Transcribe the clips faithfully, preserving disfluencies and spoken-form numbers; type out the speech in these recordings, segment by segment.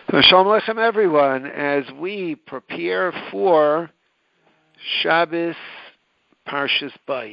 Shalom Aleichem, everyone, as we prepare for Shabbos Parshas Bay.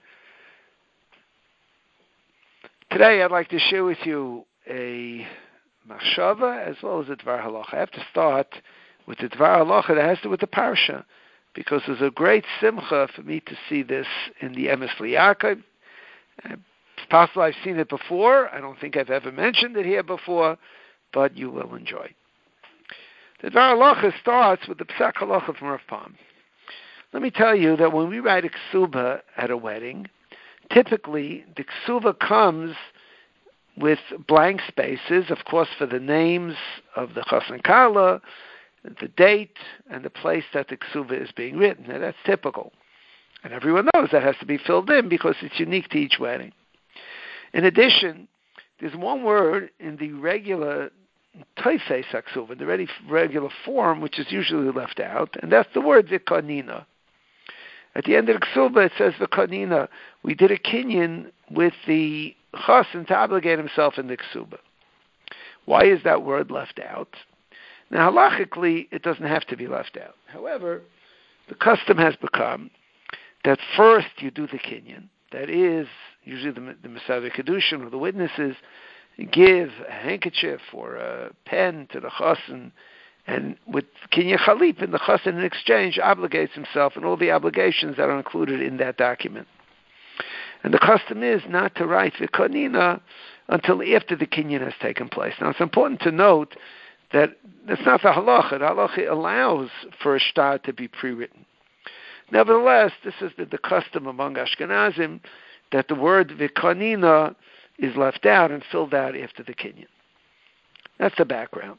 Today I'd like to share with you a machshava as well as a Dvar Halacha. I have to start with the Dvar Halacha that has to do with the Parsha, because there's a great simcha for me to see this in the Emes L'Yaakov. It's possible I've seen it before. I don't think I've ever mentioned it here before, but you will enjoy. The Dvar Halacha starts with the Psak Halacha from Rav Pam. Let me tell you that when we write a ksuba at a wedding, typically the ksuba comes with blank spaces, of course, for the names of the chas and kala, the date, and the place that the ksuba is being written. Now, that's typical. And everyone knows that has to be filled in because it's unique to each wedding. In addition, there's one word in the regular Toifes HaKsuba, the ready, regular form, which is usually left out, and that's the word V'kanina. At the end of the Ksuba, it says V'kanina. We did a kinyan with the Chassan to obligate himself in the Ksuba. Why is that word left out? Now, halachically, it doesn't have to be left out. However, the custom has become that first you do the kinyan. That is, usually the, the Masaveh Kedushin or the witnesses give a handkerchief or a pen to the chassan, and with kinyan chalipin, the chassan in exchange obligates himself and all the obligations that are included in that document. And the custom is not to write v'kanina until after the kinyan has taken place. Now, it's important to note that that's not the halacha. The halacha allows for a shtar to be pre-written. Nevertheless, this has been the custom among Ashkenazim that the word v'kanina is left out and filled out after the kinyan. That's the background.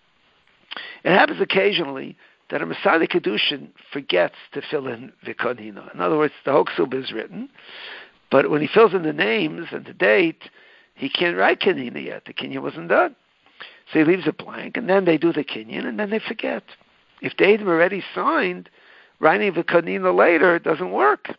It happens occasionally that a Masada Kedushin forgets to fill in v'kanina. In other words, the whole ksuba is written, but when he fills in the names and the date, he can't write kinina yet. The kinyan wasn't done. So he leaves it blank, and then they do the kinyan, and then they forget. If the Eidim already signed, writing v'kanina later, it doesn't work.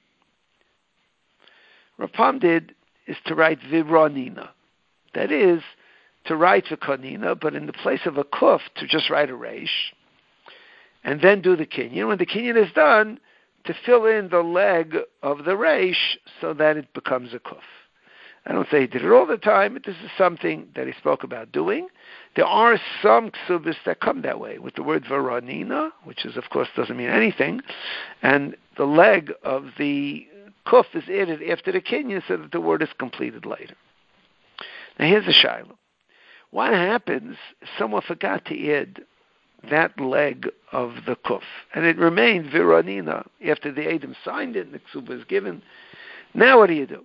Rav Pam did is to write viranina. That is, to write v'kanina, but in the place of a kuf, to just write a reish, and then do the kinyan. When the kinyan is done, to fill in the leg of the reish so that it becomes a kuf. I don't say he did it all the time, but this is something that he spoke about doing. There are some ksubis that come that way, with the word varanina, which is, of course, doesn't mean anything, and the leg of the kuf is added after the kinyan so that the word is completed later. Now, here's a shiloh. What happens if someone forgot to add that leg of the kuf, and it remained viranina after the Eidim signed it and the ksuba is given? Now what do you do?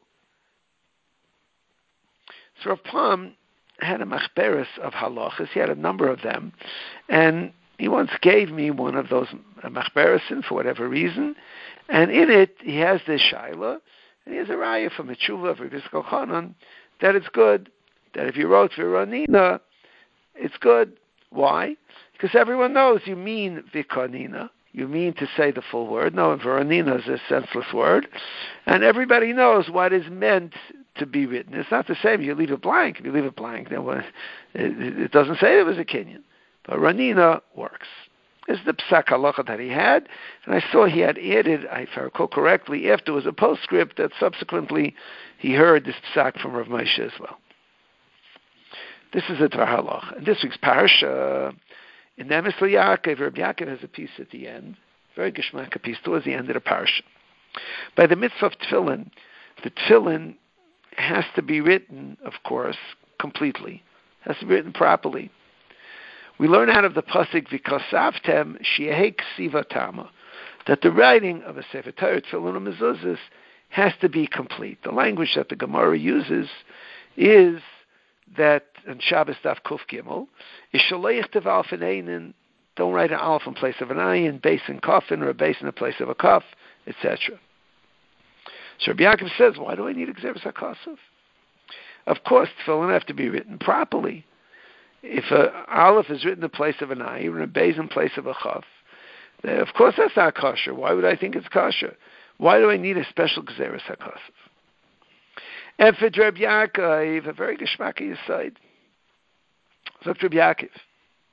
So Rav Pam had a machberes of halachas. He had a number of them, and he once gave me one of those machberesin for whatever reason, and in it he has this shaila, and he has a raya from a tshuva of Rabbi Yisrael Chanan that it's good, that if you wrote viranina, it's good. Why? Because everyone knows you mean vikanina. You mean to say the full word. No, viranina is a senseless word, and everybody knows what is meant to be written. It's not the same. You leave it blank. If you leave it blank, then it, it doesn't say it was a kinyan. But ranina works. This is the psak halacha that he had, and I saw he had added, if I recall correctly, afterwards a postscript that subsequently he heard this psak from Rav Moshe as well. This is a Dvar Halacha. And this week's parsha, in the Emes L'Yaakov, Rabbi Yaakov has a piece at the end, very geschmack piece towards the end of the parsha. By the mitzvah of tefillin, the tefillin has to be written, of course, completely. Has to be written properly. We learn out of the pasuk v'kosavtem she'ehei ksiva tama, that the writing of a sefer Torah, tefillin, and mezuzos has to be complete. The language that the Gemara uses is that in Shabbos Daf Kuf Gimel is shaleich tev alf and einin. Don't write an alf in place of an ayin, base in kafin, or a base in the place of a kaf, et cetera. So Rabbi Yaakov says, why do I need Gzeres HaKosov? Of course, tefillin have to be written properly. If an aleph is written in place of an ayin, or a beis in place of a chaf, then of course that's not kosher. Why would I think it's kosher? Why do I need a special Gzeres HaKosov? And for Rabbi Yaakov, a very geschmacky aside. So Rabbi Yaakov,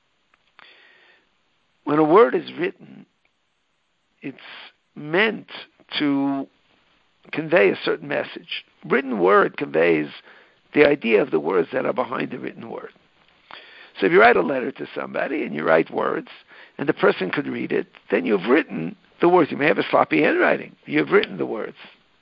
when a word is written, it's meant to convey a certain message. Written word conveys the idea of the words that are behind the written word. So if you write a letter to somebody and you write words and the person could read it, then you've written the words. You may have a sloppy handwriting. You've written the words.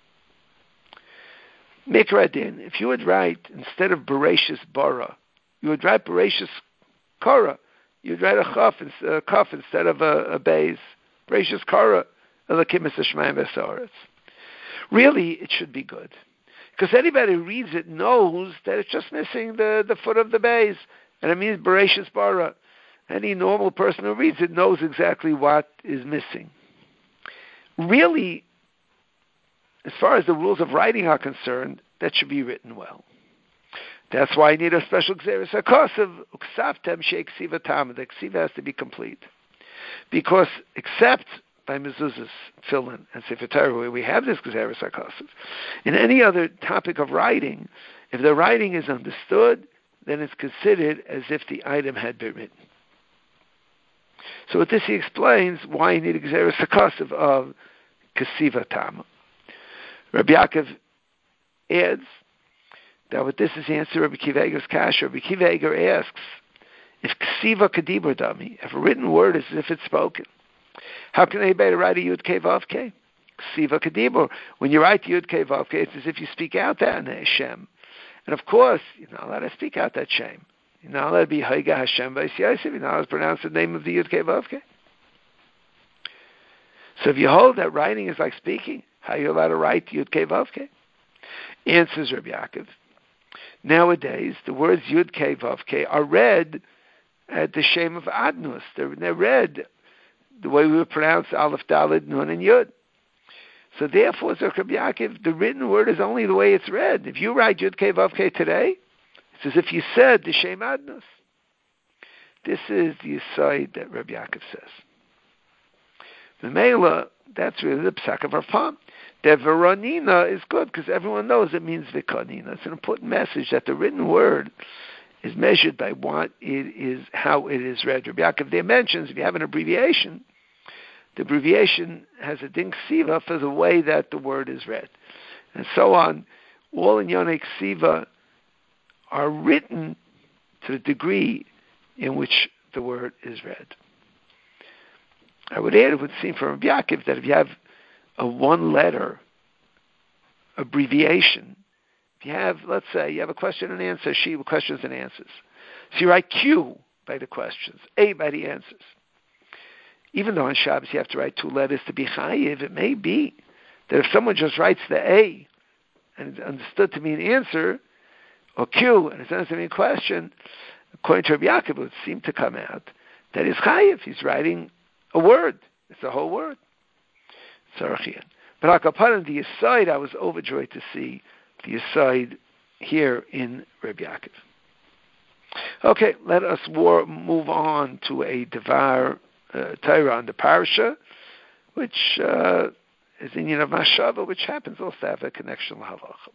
Mikra din, if you would write, instead of Bereshis bara, you would write Bereshis kara. You'd write a chaf, a kaf instead of a, a beis. Bereshis kara, elakim es hashmayim v'ha'aretz. Really, it should be good. Because anybody who reads it knows that it's just missing the, the foot of the beis. And it means Bereshis bara. Any normal person who reads it knows exactly what is missing. Really, as far as the rules of writing are concerned, that should be written well. That's why you need a special Gzeres HaKosav, Uksavtem She'eksiva Tam. The Ksiva has to be complete. Because except by Mezuzah's Tefillin and Sefer Torah, where we have this Gzeres HaKosav, in any other topic of writing, if the writing is understood, then it's considered as if the item had been written. So with this he explains why you need a Gzeres HaKosav of Kesiva Tam. Rabbi Yaakov adds that with this is the answer Rabbi Akiva Eiger's kasha. Rabbi Akiva Eiger asks, if Ksiva Kadibur Dami, if a written word is as if it's spoken, how can anybody write a Yud Kei Vav Kei? Ksiva Kadibur. When you write Yud Kei Vav Kei, it's as if you speak out that Hashem. And of course, you're not allowed to speak out that Shem. You're not allowed to be Haiga Hashem V'Yis Yosef. You're not allowed to pronounce the name of the Yud Kei Vav Kei. So if you hold that writing is like speaking, how are you allowed to write Yud Kei Vav Kei? Answers Rabbi Yaakov. Nowadays, the words Yud Kei Vav Kei are read at the Shem of Adnus. They're, they're read the way we would pronounce Aleph, Daled, Nun, and Yud. So therefore, says Rabbi Yaakov, the written word is only the way it's read. If you write Yud Kei Vav Kei today, it's as if you said the Shem Adnus. This is the aside that Rabbi Yaakov says. The Mela, that's really the Psak of our palm. The Veronina is good because everyone knows it means Vikonina. It's an important message that the written word is measured by what it is, how it is read. Rabbi Yaakov there mentions if you have an abbreviation, the abbreviation has a din ksiva for the way that the word is read, and so on. All in Yonei ksiva are written to the degree in which the word is read. I would add, it would seem from Rabbi Yaakov that if you have a one-letter abbreviation, if you have, let's say, you have a question and answer sheet with questions and answers. So you write Q by the questions, A by the answers. Even though on Shabbos you have to write two letters to be chayiv, it may be that if someone just writes the A and it's understood to mean answer, or Q and it's understood to mean question, according to Rabbi Yaakov, it would seem to come out that he's chayiv. He's writing a word. It's a whole word. But Akaparan, the aside, I was overjoyed to see the aside here in Rabbi Yaakov. Okay, let us war, move on to a Devar uh, Torah on the Parsha, which uh, is in Yinav Mashava, which happens also to have a connection to Halacha.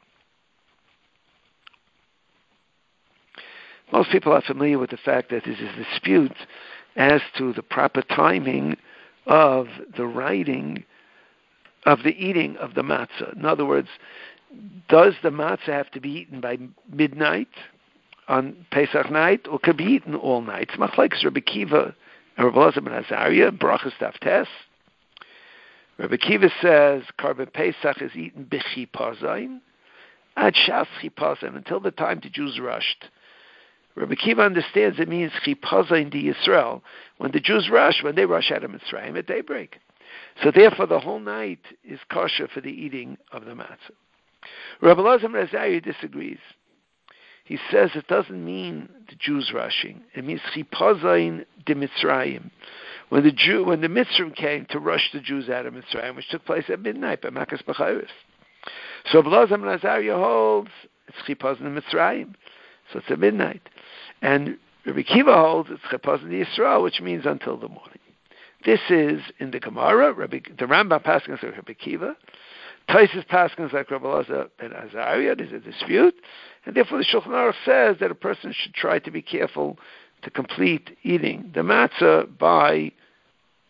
Most people are familiar with the fact that there is a dispute as to the proper timing of the writing of the eating of the matzah. In other words, does the matzah have to be eaten by midnight on Pesach night, or could be eaten all night? It's machlekes Rabbi Akiva and Rabbi Elazar ben Azariah, Brachas Daf Tes. Rabbi Akiva says Karban Pesach is eaten b'chipazayin ad shas chipazayin, until the time the Jews rushed. Rabbi Akiva understands it means chipazayin di Yisrael, when the Jews rush, when they rush out of Mitzrayim at daybreak. So therefore, the whole night is kosher for the eating of the matzah. Rabbi Elazar ben Azariah disagrees. He says it doesn't mean the Jews rushing. It means chipazayin de Mitzrayim, when the Jew, when the Mitzrayim came to rush the Jews out of Mitzrayim, which took place at midnight by Makas B'chayris. So Rabbi Elazar ben Azariah holds it's chipazayin de Mitzrayim, so it's at midnight, and Rabbi Akiva holds it's chipazayin de Yisrael, which means until the morning. This is in the Gemara. Rabbi, the Rambam paskins like Rabbi Akiva. Taisus paskins like Rabbi Elazar ben Azariah. There's a dispute, and therefore the Shulchan Aruch says that a person should try to be careful to complete eating the matzah by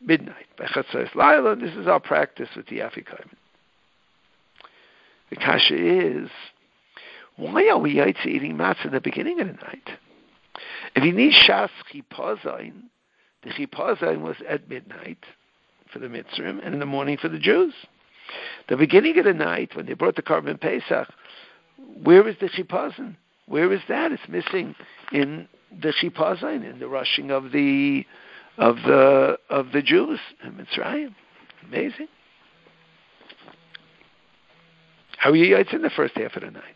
midnight. By Chatzos Laila, this is our practice with the Afikomen. The kasha is, why are we yaitze eating matzah at the beginning of the night? If you need shas chipazayin, the chipazayin was at midnight for the Mitzrim and in the morning for the Jews. The beginning of the night, when they brought the Karban Pesach, where is the chipazon? Where is that? It's missing in the chipazon, in the rushing of the of the of the Jews in Mitzrayim. Amazing. How are you? It's in the first half of the night.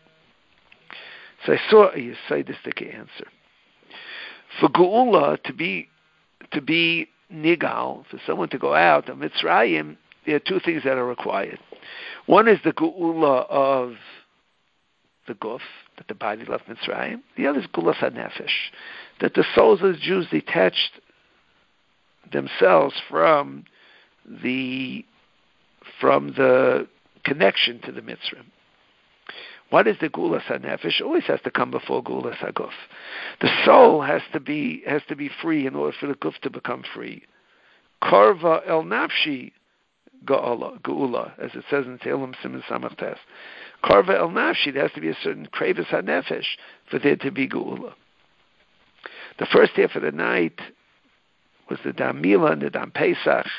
So I saw a Yisaidistic answer. For Geula to be to be nigal, for someone to go out of Mitzrayim, there are two things that are required. One is the Geula of the Guf, that the body left Mitzrayim. The other is Geula HaNefesh, that the souls of the Jews detached themselves from the from the connection to the Mitzrayim. What is the Geula HaNefesh? Always has to come before Geula HaGuf. The soul has to be has to be free in order for the Guf to become free. Karva el Nafshi Geula, as it says in Tehillim Siman Samach Tes. Karva el Nafshi, there has to be a certain Kravis HaNefesh for there to be Geula. The first half of the night was the Dam Mila and the Dam Pesach.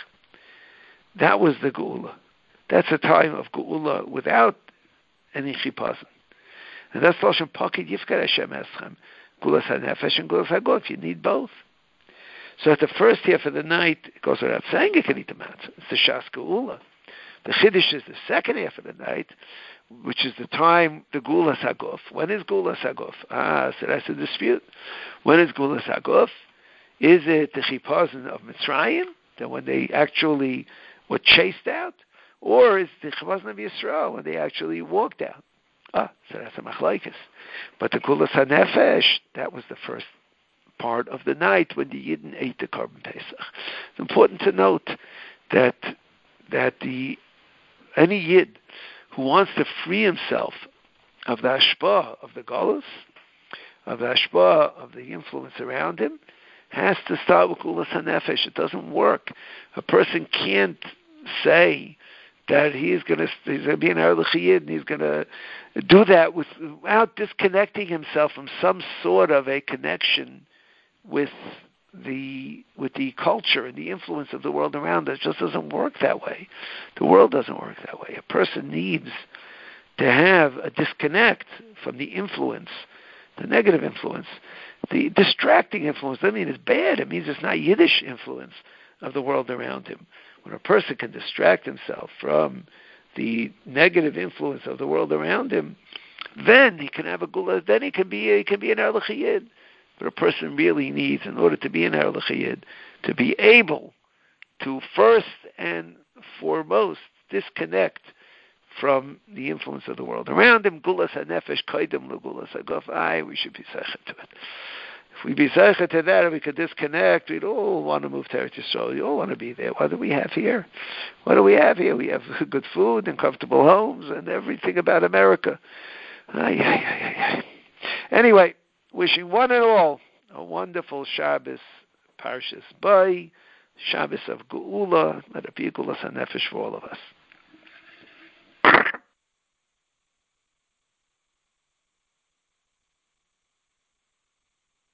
That was the Geula. That's a time of Geula without any chipazon. And that's Lashon Pakid Yifkar Hashem Eschem. Geula HaNefesh and Geula HaGuf. You need both. So at the first half of the night, it goes without saying you can eat the matzah. It's the Shas Geula. The Chiddush is the second half of the night, which is the time, the Geula HaGuf. When is Geula HaGuf? Ah, so that's a dispute. When is Geula HaGuf? Is it the chipazon of Mitzrayim, that when they actually were chased out? Or is the chipazon of Yisrael, when they actually walked out? Ah, so that's a machlokes. But the Geula HaNefesh, that was the first part of the night when the Yidden ate the Karban Pesach. It's important to note that that the any Yid who wants to free himself of the hashpah of the galus, of the hashpah of the influence around him, has to start with Geula HaNefesh. It doesn't work. A person can't say that he's going to he's going to be an Erlich Yid and he's going to do that with, without disconnecting himself from some sort of a connection with the with the culture and the influence of the world around us. It just doesn't work that way. The world doesn't work that way. A person needs to have a disconnect from the influence, the negative influence, the distracting influence. Doesn't mean it's bad. It means it's not Yiddish influence of the world around him. When a person can distract himself from the negative influence of the world around him, then he can have a Geula. Then he can be he can be an Erlich Yid. But a person really needs, in order to be an Erlich Yid, to be able to first and foremost disconnect from the influence of the world around him. Geula HaNefesh kaidem leGeula HaGuf. Aye, we should be zeichet to it. If we be zeichet to that and we could disconnect, we'd all want to move to Eretz Yisrael. We all want to be there. What do we have here? What do we have here? We have good food and comfortable homes and everything about America. Aye, aye, aye, aye. Anyway, wishing one and all a wonderful Shabbos, Parshas Bay, Shabbos of Geula. Let it be Geula HaNefesh for all of us.